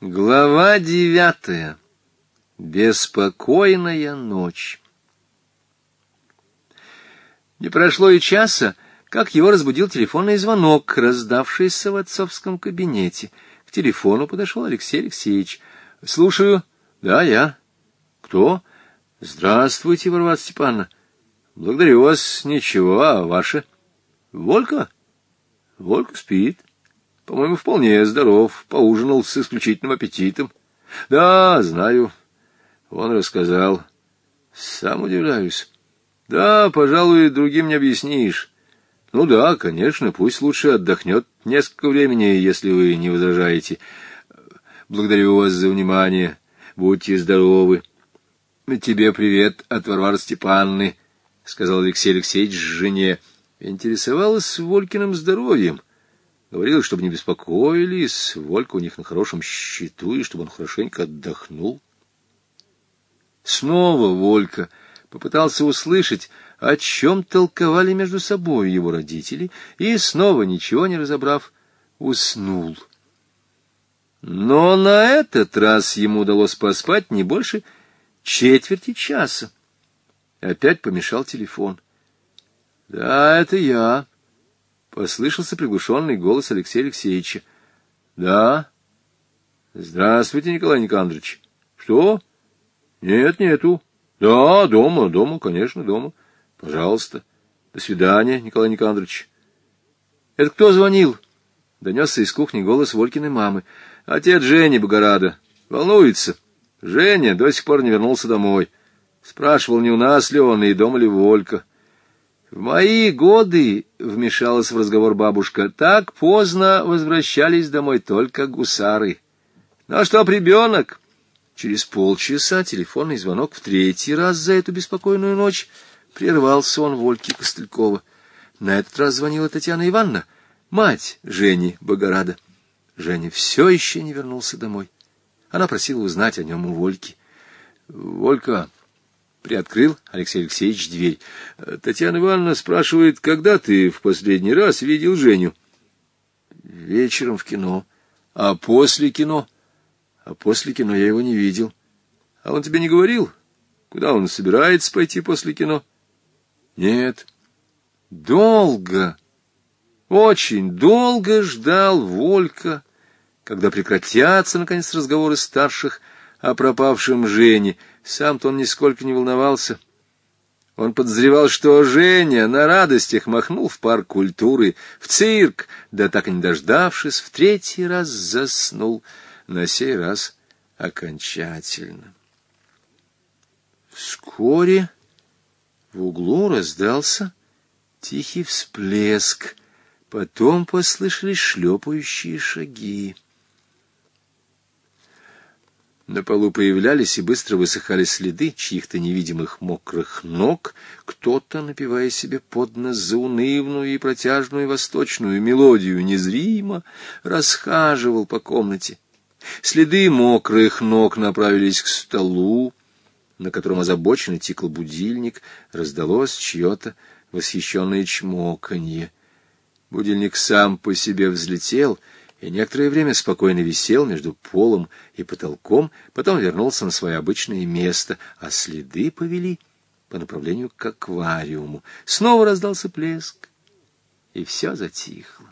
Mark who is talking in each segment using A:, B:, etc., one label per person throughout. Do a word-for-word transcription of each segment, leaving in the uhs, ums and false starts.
A: Глава девятая. Беспокойная ночь. Не прошло и часа, как его разбудил телефонный звонок, раздавшийся в отцовском кабинете. К телефону подошел Алексей Алексеевич. — Слушаю. — Да, я. — Кто? — Здравствуйте, Варвара Степановна. — Благодарю вас. Ничего, а ваши? — Волька? — Волька спит. По-моему, вполне здоров, поужинал с исключительным аппетитом. — Да, знаю. Он рассказал. Сам удивляюсь. Да, пожалуй, другим не объяснишь. Ну да, конечно, пусть лучше отдохнет несколько времени, если вы не возражаете. Благодарю вас за внимание. Будьте здоровы. Тебе привет от Варвары Степановны, — сказал Алексей Алексеевич жене. Интересовалась Волькиным здоровьем. Говорил, чтобы не беспокоились, Волька у них на хорошем счету, и чтобы он хорошенько отдохнул. Снова Волька попытался услышать, о чем толковали между собой его родители, и снова, ничего не разобрав, уснул. Но на этот раз ему удалось поспать не больше четверти часа. Опять помешал телефон. — Да, это я. Послышался приглушенный голос Алексея Алексеевича. — Да. — Здравствуйте, Николай Никандрович. — Что? — Нет, нету. — Да, дома, дома, конечно, дома. — Пожалуйста. — До свидания, Николай Никандрович. — Это кто звонил? — донесся из кухни голос Волькиной мамы. — Отец Жени Богорада. Волнуется. Женя до сих пор не вернулся домой. Спрашивал, не у нас ли он и дома ли Волька. В мои годы, — вмешалась в разговор бабушка, — так поздно возвращались домой только гусары. Ну а что, ребенок? Через полчаса телефонный звонок в третий раз за эту беспокойную ночь прервал сон Вольки Костылькова. На этот раз звонила Татьяна Ивановна, мать Жени Богорада. Женя все еще не вернулся домой. Она просила узнать о нем у Вольки. — Волька... Приоткрыл Алексей Алексеевич дверь. Татьяна Ивановна спрашивает, когда ты в последний раз видел Женю? Вечером в кино. А после кино? А после кино я его не видел. А он тебе не говорил? Куда он собирается пойти после кино? Нет. Долго, очень долго ждал Волька, когда прекратятся, наконец, разговоры старших о пропавшем Жене. Сам-то он нисколько не волновался. Он подозревал, что Женя на радостях махнул в парк культуры, в цирк, да так и не дождавшись, в третий раз заснул, на сей раз окончательно. Вскоре в углу раздался тихий всплеск, потом послышались шлепающие шаги. На полу появлялись и быстро высыхали следы чьих-то невидимых мокрых ног. Кто-то, напевая себе под нос заунывную и протяжную восточную мелодию, незримо расхаживал по комнате. Следы мокрых ног направились к столу, на котором озабоченно тикал будильник. Раздалось чье-то восхищенное чмоканье. Будильник сам по себе взлетел и некоторое время спокойно висел между полом и потолком, потом вернулся на свое обычное место, а следы повели по направлению к аквариуму. Снова раздался плеск, и все затихло.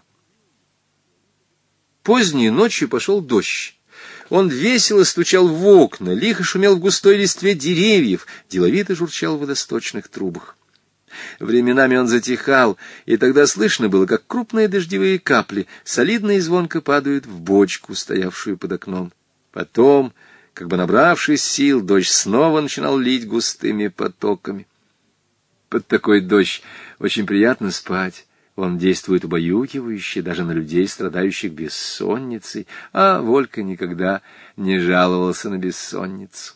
A: Поздней ночью пошел дождь. Он весело стучал в окна, лихо шумел в густой листве деревьев, деловито журчал в водосточных трубах. Временами он затихал, и тогда слышно было, как крупные дождевые капли солидно и звонко падают в бочку, стоявшую под окном. Потом, как бы набравшись сил, дождь снова начинал лить густыми потоками. Под такой дождь очень приятно спать. Он действует убаюкивающе даже на людей, страдающих бессонницей, а Волька никогда не жаловался на бессонницу.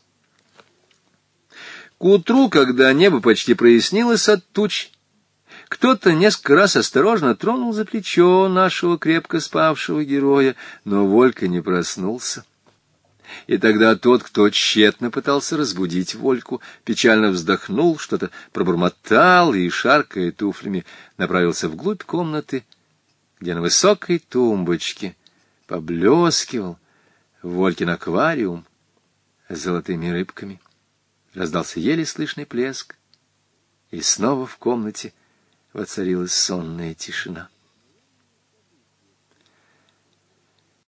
A: К утру, когда небо почти прояснилось от туч, кто-то несколько раз осторожно тронул за плечо нашего крепко спавшего героя, но Волька не проснулся. И тогда тот, кто тщетно пытался разбудить Вольку, печально вздохнул, что-то пробормотал и, шаркая туфлями, направился вглубь комнаты, где на высокой тумбочке поблескивал Волькин аквариум с золотыми рыбками. Раздался еле слышный плеск, и снова в комнате воцарилась сонная тишина.